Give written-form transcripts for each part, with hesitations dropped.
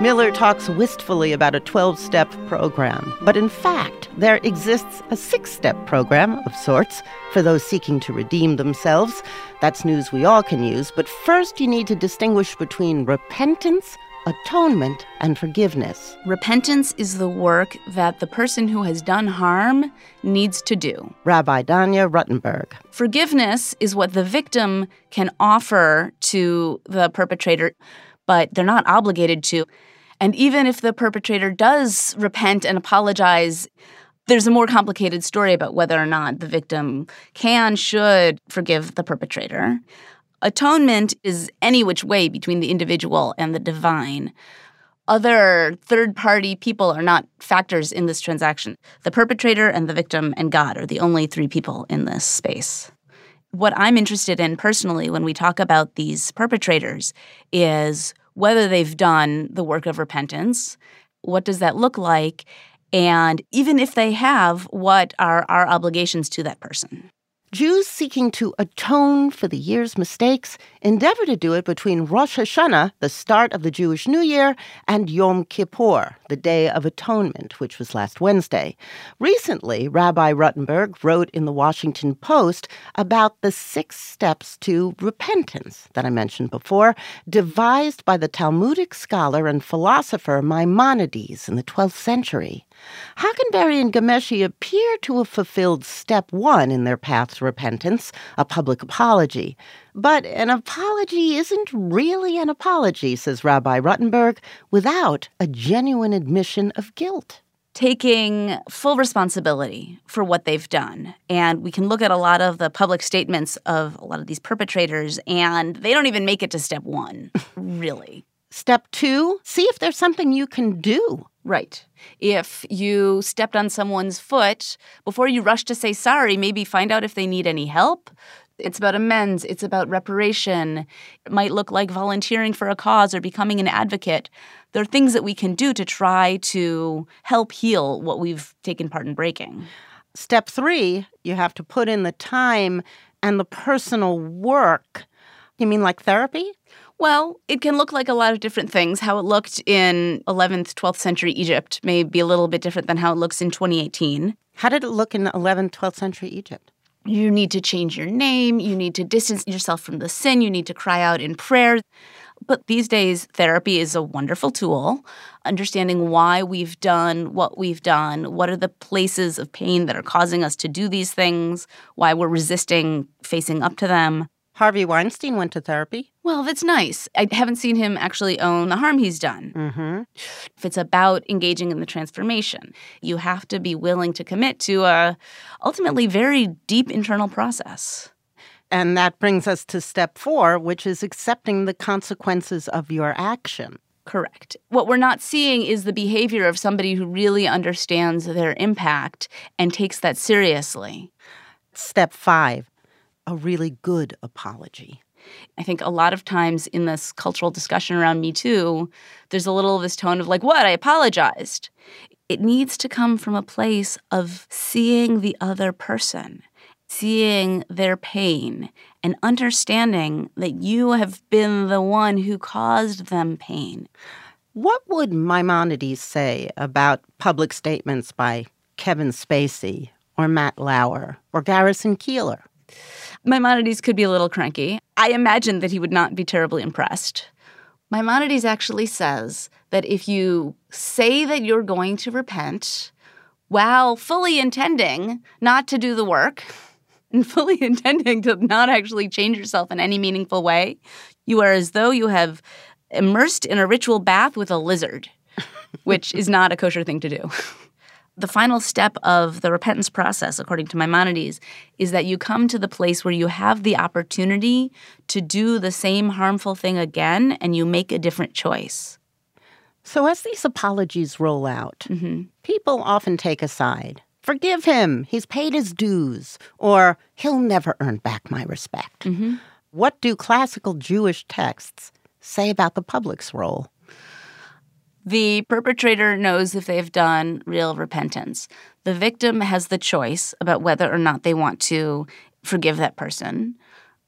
Miller talks wistfully about a 12-step program, but in fact, there exists a 6-step program of sorts for those seeking to redeem themselves. That's news we all can use, but first you need to distinguish between repentance, atonement, and forgiveness. Repentance is the work that the person who has done harm needs to do. Rabbi Danya Ruttenberg. Forgiveness is what the victim can offer to the perpetrator, but they're not obligated to. And even if the perpetrator does repent and apologize, there's a more complicated story about whether or not the victim should forgive the perpetrator. Atonement is any which way between the individual and the divine. Other third-party people are not factors in this transaction. The perpetrator and the victim and God are the only three people in this space. What I'm interested in personally when we talk about these perpetrators is whether they've done the work of repentance, what does that look like, and even if they have, what are our obligations to that person? Jews seeking to atone for the year's mistakes endeavor to do it between Rosh Hashanah, the start of the Jewish New Year, and Yom Kippur, the Day of Atonement, which was last Wednesday. Recently, Rabbi Ruttenberg wrote in the Washington Post about the 6 steps to repentance that I mentioned before, devised by the Talmudic scholar and philosopher Maimonides in the 12th century. Hockenberry and Ghomeshi appear to have fulfilled step 1 in their path to repentance, a public apology. But an apology isn't really an apology, says Rabbi Ruttenberg, without a genuine admission of guilt. Taking full responsibility for what they've done. And we can look at a lot of the public statements of a lot of these perpetrators, and they don't even make it to step 1, really. Step 2, see if there's something you can do. Right. If you stepped on someone's foot, before you rush to say sorry, maybe find out if they need any help. It's about amends. It's about reparation. It might look like volunteering for a cause or becoming an advocate. There are things that we can do to try to help heal what we've taken part in breaking. Step 3, you have to put in the time and the personal work. You mean like therapy? Well, it can look like a lot of different things. How it looked in 11th, 12th century Egypt may be a little bit different than how it looks in 2018. How did it look in 11th, 12th century Egypt? You need to change your name. You need to distance yourself from the sin. You need to cry out in prayer. But these days, therapy is a wonderful tool. Understanding why we've done, what are the places of pain that are causing us to do these things, why we're resisting facing up to them. Harvey Weinstein went to therapy. Well, that's nice. I haven't seen him actually own the harm he's done. Mm-hmm. If it's about engaging in the transformation, you have to be willing to commit to a ultimately very deep internal process. And that brings us to step 4, which is accepting the consequences of your action. Correct. What we're not seeing is the behavior of somebody who really understands their impact and takes that seriously. Step 5. A really good apology. I think a lot of times in this cultural discussion around Me Too, there's a little of this tone of like, what? I apologized. It needs to come from a place of seeing the other person, seeing their pain, and understanding that you have been the one who caused them pain. What would Maimonides say about public statements by Kevin Spacey or Matt Lauer or Garrison Keillor? Maimonides could be a little cranky. I imagine that he would not be terribly impressed. Maimonides actually says that if you say that you're going to repent while fully intending not to do the work and fully intending to not actually change yourself in any meaningful way, you are as though you have immersed in a ritual bath with a lizard, which is not a kosher thing to do. The final step of the repentance process, according to Maimonides, is that you come to the place where you have the opportunity to do the same harmful thing again, and you make a different choice. So as these apologies roll out, people often take a side. Forgive him. He's paid his dues. Or he'll never earn back my respect. What do classical Jewish texts say about the public's role? The perpetrator knows if they've done real repentance. The victim has the choice about whether or not they want to forgive that person.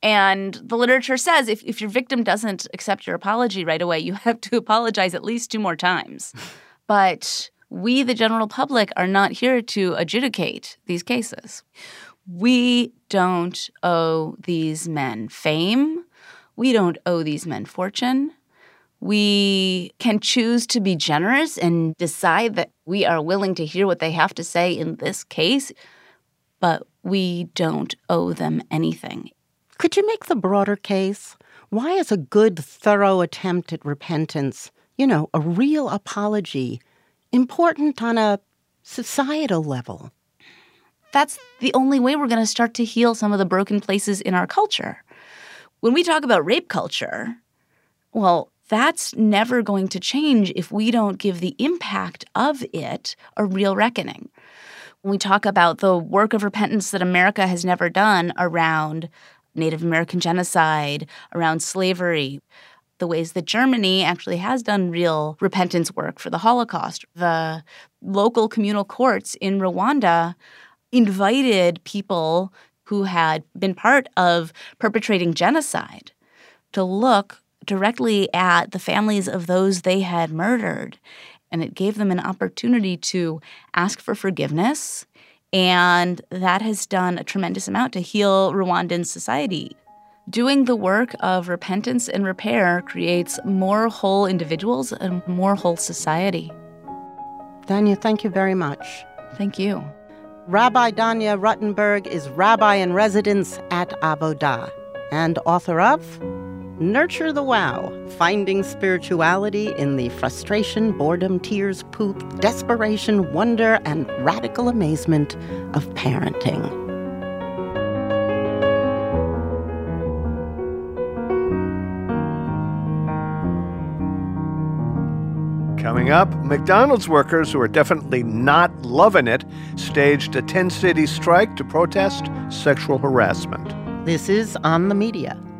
And the literature says if your victim doesn't accept your apology right away, you have to apologize at least 2 more times. But we, the general public, are not here to adjudicate these cases. We don't owe these men fame. We don't owe these men fortune. We can choose to be generous and decide that we are willing to hear what they have to say in this case, but we don't owe them anything. Could you make the broader case? Why is a good, thorough attempt at repentance, a real apology, important on a societal level? That's the only way we're going to start to heal some of the broken places in our culture. When we talk about rape culture, well, that's never going to change if we don't give the impact of it a real reckoning. When we talk about the work of repentance that America has never done around Native American genocide, around slavery, the ways that Germany actually has done real repentance work for the Holocaust. The local communal courts in Rwanda invited people who had been part of perpetrating genocide to look directly at the families of those they had murdered. And it gave them an opportunity to ask for forgiveness. And that has done a tremendous amount to heal Rwandan society. Doing the work of repentance and repair creates more whole individuals and more whole society. Danya, thank you very much. Thank you. Rabbi Danya Ruttenberg is rabbi in residence at Avodah and author of Nurture the Wow, Finding Spirituality in the Frustration, Boredom, Tears, Poop, Desperation, Wonder, and Radical Amazement of Parenting. Coming up, McDonald's workers who are definitely not loving it staged a 10-city strike to protest sexual harassment. This is On the Media.